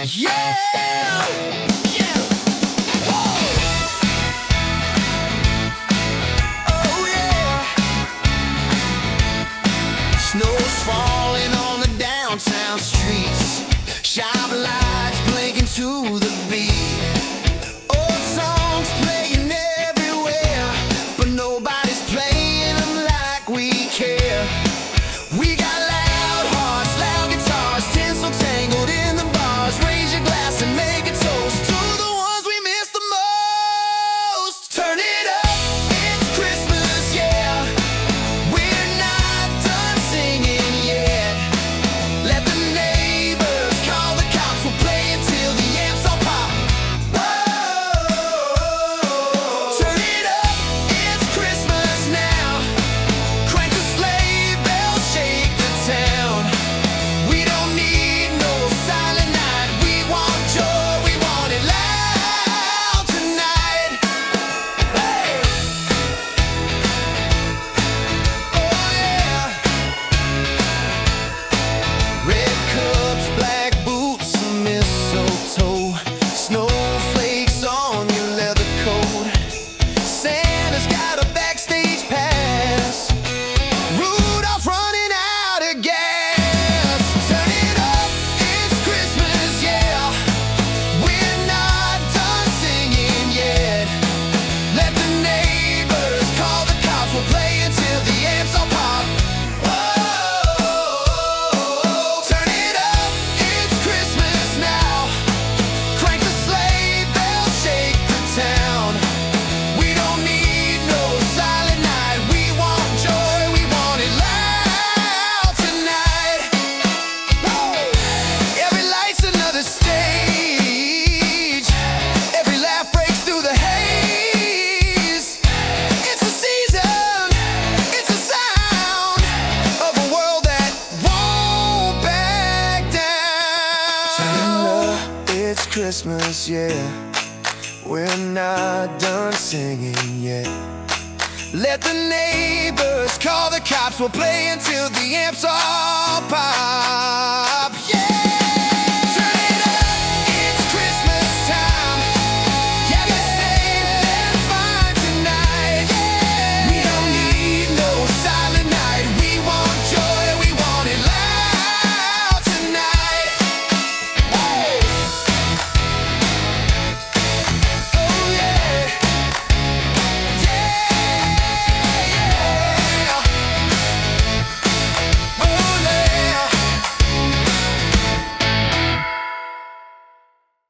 Yeah! Yeah! Whoa! Oh yeah! Snow's falling on the downtown streets. Shop lights blinking to the beat. Old songs playing everywhere, but nobody's playing them like we care. We got loud hearts, loud guitars, tinsel tangled in the bars. Raise your glass and make a toast to the ones we miss the most. Turn it up, it's Christmas, yeah. We're not done singing yet. Let the neighbors call the cops, we'll play until the amps all pop. Whoa! Turn it up, it's Christmas now. Crank the sleigh bells, shake the town. We don't need no silent night. We want joy, we want it loud tonight. Hey! Oh yeah! Red cups, black boots, and mistletoe. Snowflakes on your leather coat. Santa's got a backstage pass. Rudolph's running out of gas. Turn it up, it's Christmas, yeah. We're not done singing yet. Let the neighbors call the cops, we'll play until the amps all pop. Whoa! Turn it up, it's Christmas now. Crank the sleigh bells, shake the town. We don't need no silent night. We want joy, we want it loud tonight. Every light's another stage. Every laugh breaks through the haze. It's a season, it's a sound of a world that won't back down. Turn up, it's Christmas, yeah. We're not done singing yet. Let the neighbors call the cops, we'll play until the amps all pop.